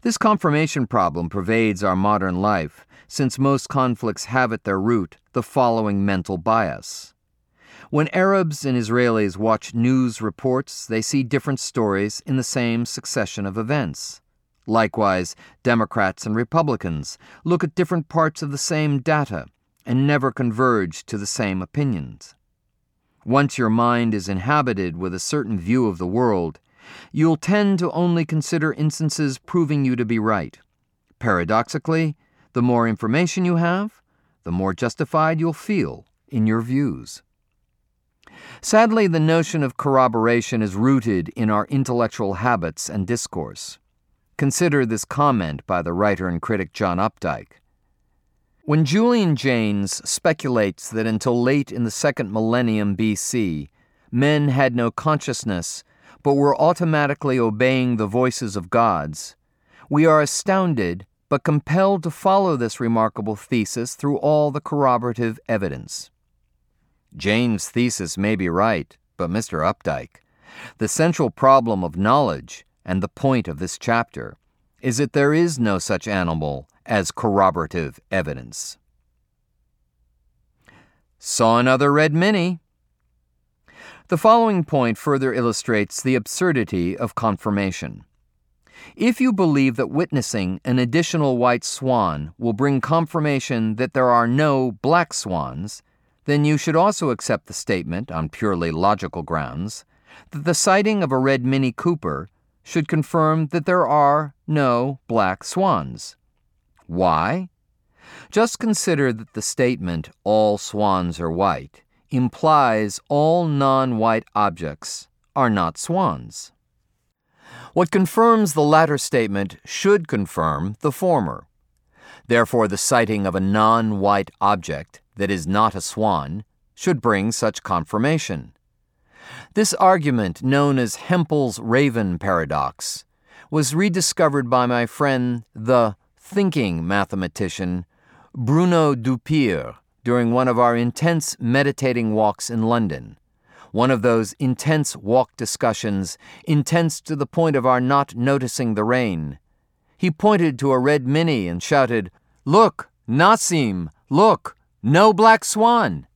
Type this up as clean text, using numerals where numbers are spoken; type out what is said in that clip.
This confirmation problem pervades our modern life, since most conflicts have at their root the following mental bias. When Arabs and Israelis watch news reports, they see different stories in the same succession of events. Likewise, Democrats and Republicans look at different parts of the same data and never converge to the same opinions. Once your mind is inhabited with a certain view of the world, you'll tend to only consider instances proving you to be right. Paradoxically, the more information you have, the more justified you'll feel in your views. Sadly, the notion of corroboration is rooted in our intellectual habits and discourse. Consider this comment by the writer and critic John Updike. When Julian Jaynes speculates that until late in the second millennium BC, men had no consciousness but were automatically obeying the voices of gods, we are astounded but compelled to follow this remarkable thesis through all the corroborative evidence. Jaynes' thesis may be right, but Mr. Updike, the central problem of knowledge and the point of this chapter is that there is no such animal as corroborative evidence. Saw another red mini. The following point further illustrates the absurdity of confirmation. If you believe that witnessing an additional white swan will bring confirmation that there are no black swans, then you should also accept the statement, on purely logical grounds, that the sighting of a red Mini Cooper should confirm that there are no black swans. Why? Just consider that the statement, all swans are white, implies all non-white objects are not swans. What confirms the latter statement should confirm the former. Therefore, the sighting of a non-white object that is not a swan should bring such confirmation. This argument, known as Hempel's raven paradox, was rediscovered by my friend, the thinking mathematician, Bruno Dupier, during one of our intense meditating walks in London. One of those intense walk discussions, intense to the point of our not noticing the rain. He pointed to a red mini and shouted, "Look, Nassim, look, no black swan!"